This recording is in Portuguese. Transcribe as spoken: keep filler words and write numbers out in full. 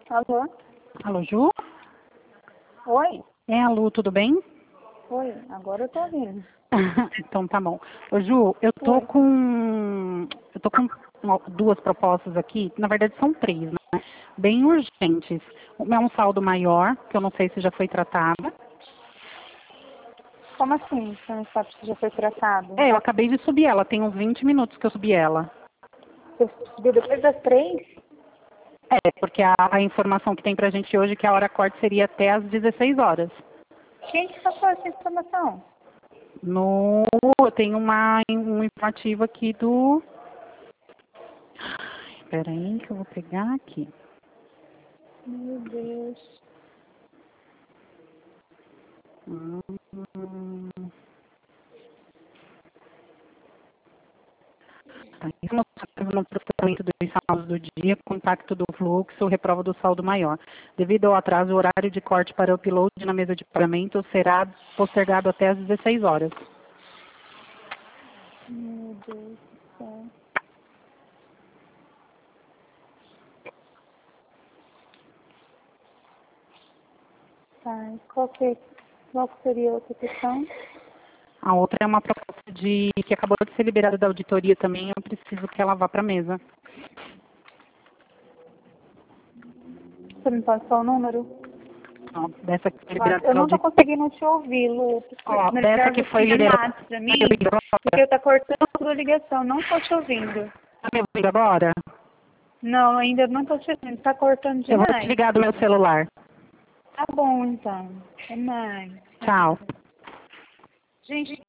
Alô? Alô, Ju? Oi? É a Lu, tudo bem? Oi, agora eu tô ouvindo. Então tá bom. Ô, Ju, eu tô Oi. com. Eu tô com uma- duas propostas aqui, na verdade são três, né? Bem urgentes. Uma é um saldo maior, que eu não sei se já foi tratada. Como assim? Você não sabe se já foi tratado? É, eu acabei de subir ela, tem uns vinte minutos que eu subi ela. Você subiu depois das três? É, porque a, a informação que tem pra gente hoje é que a hora corte seria até às dezesseis horas. Quem te passou essa informação? No, eu tenho uma, um informativo aqui do. Espera aí que eu vou pegar aqui. Meu Deus. Hum. Tá, isso no processamento dos saldos do dia, com impacto do fluxo, reprova do saldo maior. Devido ao atraso, o horário de corte para o upload na mesa de pagamento será postergado até às dezesseis horas. Meu Deus do céu. Tá, e qual que, qual que seria a outra questão? A outra é uma proposta de que acabou de ser liberada da auditoria também, eu preciso que ela vá para a mesa. Você me passou o número? Ó, dessa que foi liberada Eu pela não tô auditoria. conseguindo te ouvir, Lu. Ó, dessa Melhor que você foi mandar no liberada. WhatsApp pra mim, porque tá cortando a ligação. Não tô te ouvindo. Tá me ouvindo agora? Não, ainda não tô te ouvindo. Tá cortando Eu vou demais. desligar do meu celular. Tá bom, então. Até mais. Tchau. Gente,